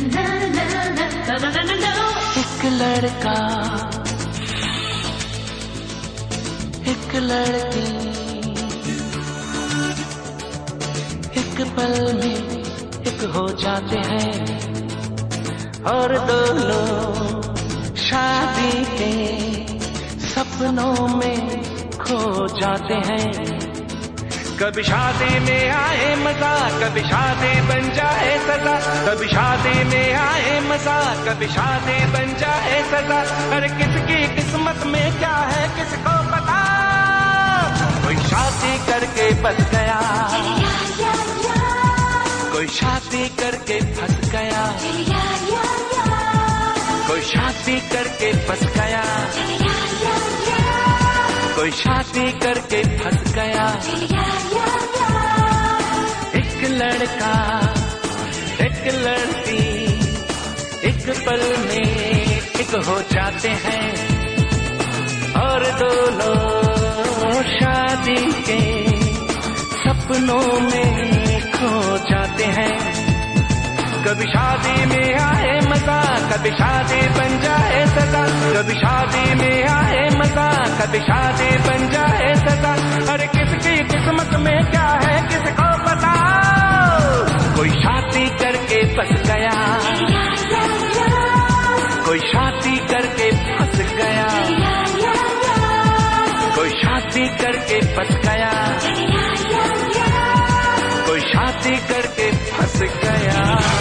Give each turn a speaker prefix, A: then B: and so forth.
A: एक लड़का एक लड़की एक पल में एक हो जाते हैं और दोनों शादी के सपनों में खो जाते हैं। कभी शादी में आए मजा, कभी शादी बन जाए सजा, कभी शादी में आए मजा, कभी शादी बन जाए सजा। हर किसकी किस्मत में क्या है किसको पता, कोई शादी करके बच गया, कोई शादी करके फंस गया, कोई शादी करके फंस गया, कोई शादी करके फंस गया। एक लड़का एक लड़की एक पल में एक हो जाते हैं और दोनों शादी के सपनों में खो जाते हैं। कभी शादी में आए मजा, कभी शादी बन जाए सजा, कभी शादी में आए मजा, कभी शादी बन जाए सजा। अरे किसकी किस्मत में क्या है किसको पता, कोई शादी करके फंस गया, कोई शादी करके फंस गया, कोई शादी करके फंस गया, कोई शादी करके फंस गया।